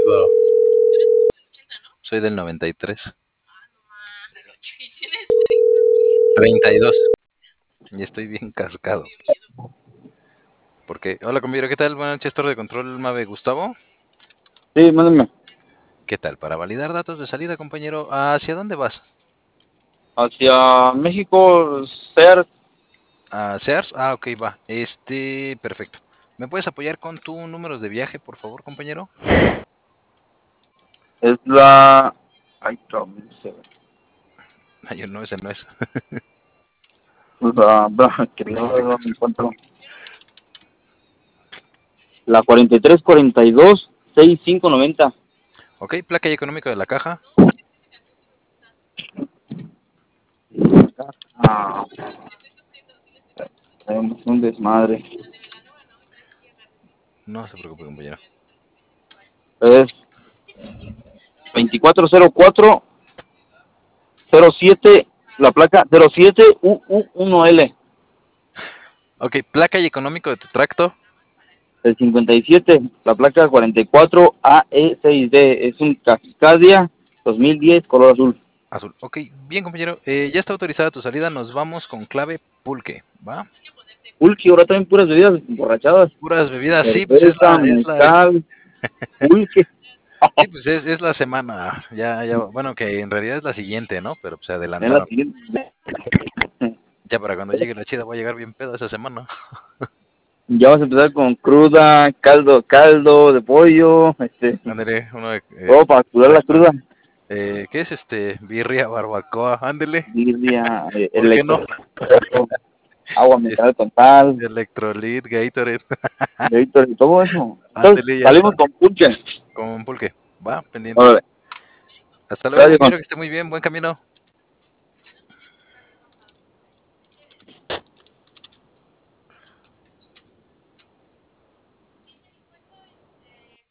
acuerdo. Soy del 93. 32. Y estoy bien cascado. Porque, hola compañero, ¿qué tal? Buenas noches, Torre de Control Mave Gustavo. Sí, mándame. ¿Qué tal? Para validar datos de salida, compañero, ¿hacia dónde vas? Hacia México, ser ¿A Sears? Ah, ok, va. Perfecto. ¿Me puedes apoyar con tu números de viaje, por favor, compañero? es la... Ay, cabrón, no sé. Ay, no, ese no es. Que no me encuentro. La 4342-6590. Ok, placa y económico de la caja. Ah, tenemos un desmadre. No se preocupe, compañero. Es 2404-07, la placa 07UU1L. Ok, placa y económico de tu tracto. El 57, la placa 44AE6D. Es un Cascadia 2010, color azul. Azul. Ok, bien, compañero. Ya está autorizada tu salida. Nos vamos con clave pulque, ¿va? Pulque, ahora también puras bebidas emborrachadas. Puras bebidas, sí, pues Cerveza, mezcal, pulque. sí, pues es la semana. Bueno, que en realidad es la siguiente, ¿no? Pero pues se En la adelantaron. siguiente. Ya para cuando llegue la chida voy a llegar bien pedo esa semana. Ya vas a empezar con cruda, caldo de pollo, Ándele, uno de todo para curar la extra. cruda. ¿Qué es birria, barbacoa? Ándele. Birria, ¿Por qué no? agua Es mineral con sal, Electrolit, Gatorade. Gatorade y todo eso. Entonces Ándele, ya salimos está. con pulque. Con pulque. Va, pendientes. Órale, Hasta luego, gracias, compañero, que esté muy bien. Buen camino.